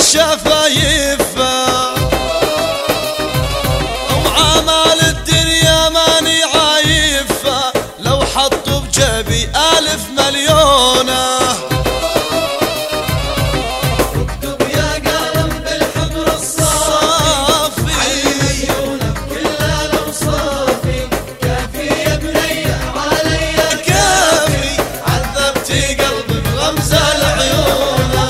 الشفايفه وعمال الدنيا ماني عايفه لو حطوا بجيبي 1000 مليونه. اكتب يا قلم بالحبر الصافي علي عيونك كلها لو صافي كافي يا بني علي كافي عذبتي قلبي بغمزه لعيونه.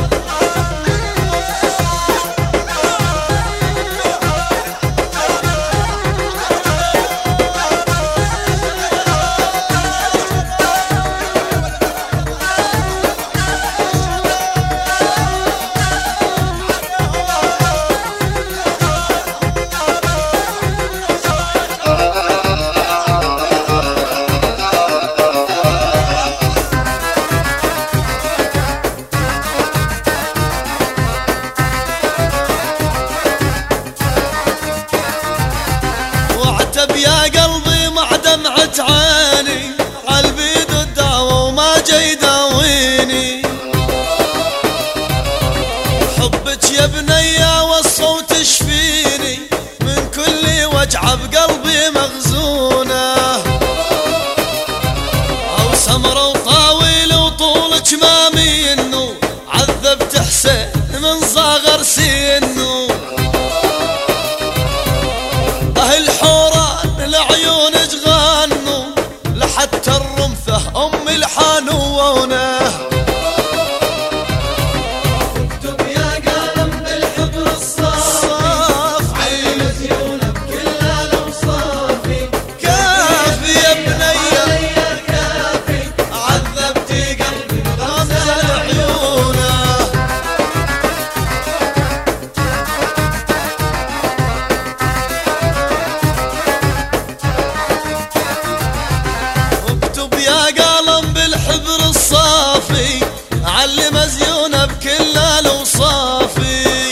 واعتب يا قلبي مع دمعة عيني عالبيد الداوى وما جاي يداويني. حبك يا بنية والصوت يشفيني من كل وجعة بقلبي مخزونة. أو سمرة وطاويل وطولك ما منه عذبت حسين من صغر سنه. الحوران لعيونك غنوا لحتى الرمثة أم الحانونه. اكتب يا قلم بالحبر الصافي علي عيونك كلها لو صافي كافي يا بنية علي كافي عذبتي قلبي بغمزة لعيونه. اكتب يا قلم بالحبر الصافي علم زيونه بكل الاوصافي.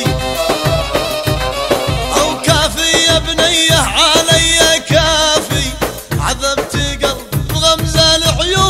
او كافي يا بنيه علي كافي عذبتي قلبي بغمزه العيون.